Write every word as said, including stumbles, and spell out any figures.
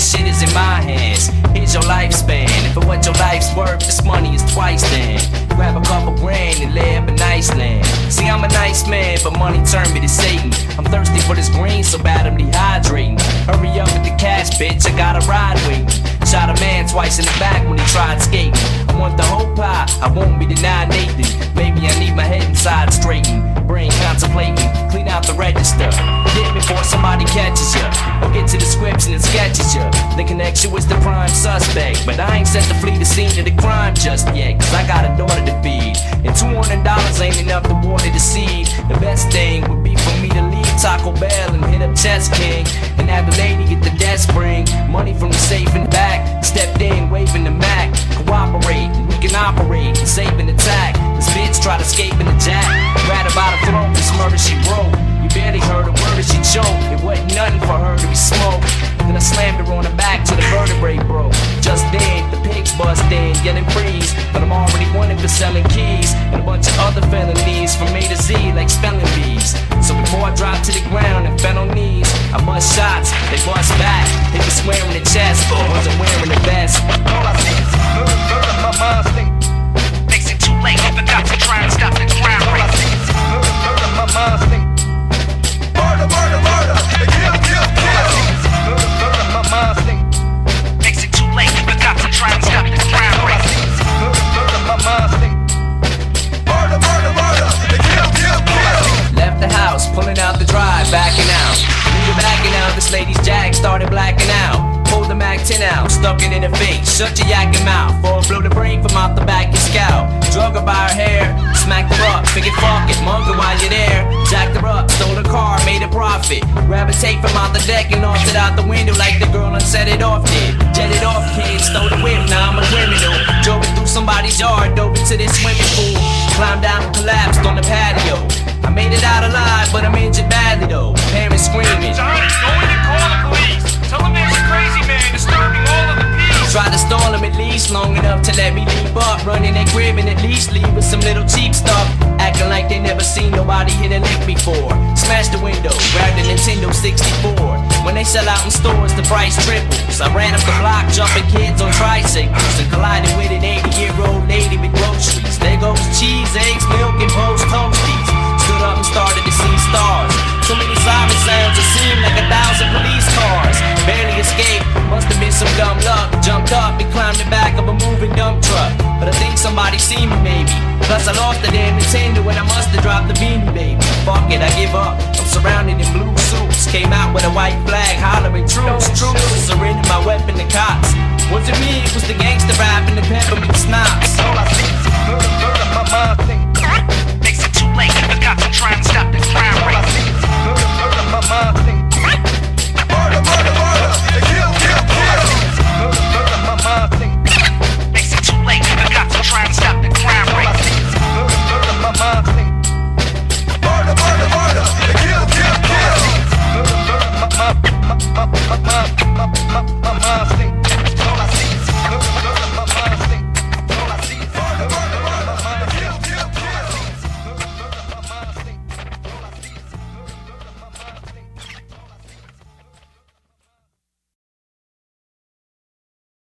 shit is in my hands. Here's your lifespan, and for what your life's worth, this money is twice then. Grab a couple grand and live in nice land. See, I'm a nice man, but money turned me to Satan. I'm thirsty for this green, so bad I'm dehydrating. Hurry up with the cash, bitch, I got a ride waiting. Shot a man twice in the back when he tried skating. I want the whole pie, I won't be denied Nathan. Maybe I need my head inside straightened. Brain contemplating, clean out the register. Get before somebody catches ya, or get to the scripts and it sketches ya. The connection was the prime suspect, but I ain't set to flee the scene of the crime just yet, cause I got a daughter to feed, and two hundred dollars ain't enough to water the seed. The best thing would be for me to leave Taco Bell and hit up Chess King, and have the lady get the desk spring. Money from the safe in the back, stepped in waving the Mac. Cooperate, we can operate, and save an attack. This bitch tried to escape in the jack, grab her by the throat, this murder she wrote. You barely heard a word as she choked. It wasn't nothing for her to be smoked. Then I slammed her on the back till the vertebrae broke. Just then, the pigs bust in, yelling freeze. But I'm already wanted for selling keys and a bunch of other felonies from A to Z like spelling bees. So before I dropped to the ground and fell on knees, I bust shots, they bust back. They was swearing the chest, but wasn't wearing the vest. All I see is murder, murder, my mind's thinking. Makes it too late, I forgot to try and stop the crime All I rate. see is murder, murder, my mind's thinking. Murder, murder, murder, and kill, kill, kill. Murder, murder, my mind's thinking. Makes it too late, I forgot to try and stop the crime All I rate. see is murder, murder, my mind's thinking. Murder, murder, murder, and kill, kill, kill. Left the house, pulling out the drive, backing out. Leave backing out, this lady's jag started blacking out. Pulled the Mac ten out, stuck it in her face. Shut your yakking mouth, or blow the brain from out the back your scalp. Drug her by her hair, smacked her up, figured fuck it, mug her while you're there. Jacked her up, stole her car, made a profit. Grab a tape from out the deck and launched it out the window like the girl and set it off did. Jetted off, kid, stole the whip, now I'm a criminal. Drove it through somebody's yard, dove into this swimming pool. Climbed down and collapsed on the patio. I made it out alive, but I'm injured badly though. Parents screaming. Johnny, go in and call the police. Tell them there's a crazy man disturbing all of the peace. Tried to stall him at least long enough to let me leap up. Running their crib and at least leave with some little cheap stuff. Acting like they never seen nobody hit a lick before. Smashed the window, grabbed a Nintendo sixty-four. When they sell out in stores, the price triples. I ran up the block, jumping kids on tricycles, and collided with an eighty-year-old lady with groceries. There goes cheese, eggs, milk, and post toasties. Stood up and started to see stars. So many siren sounds, it seemed like a thousand police cars. Barely escaped, must have been some dumb luck. Jumped up and climbed the back of a moving dump truck. But I think somebody seen me maybe. Plus I lost the damn Nintendo and I must have dropped the beanie baby. Fuck it, I give up. I'm surrounded in blue suits. Came out with a white flag, hollering troops, troops. Surrendered my weapon to cops. Wasn't me, it was the gangster rap and the peppermint schnapps. All I see is murder, murder, my mind's thinking. Makes it too late, I forgot to try and stop the crime All I rate. see is murder, murder, my mind's thinking. Murder, murder, murder, and kill, kill, kill. Murder, murder, my mind's thinking. Makes it too late, I forgot to try and stop the crime All I rate. see is murder, murder, my mind's thinking. Murder, murder, murder, and kill, kill, kill. Murder, murder, my, my, my, my, my, my, my, my mind's thinking.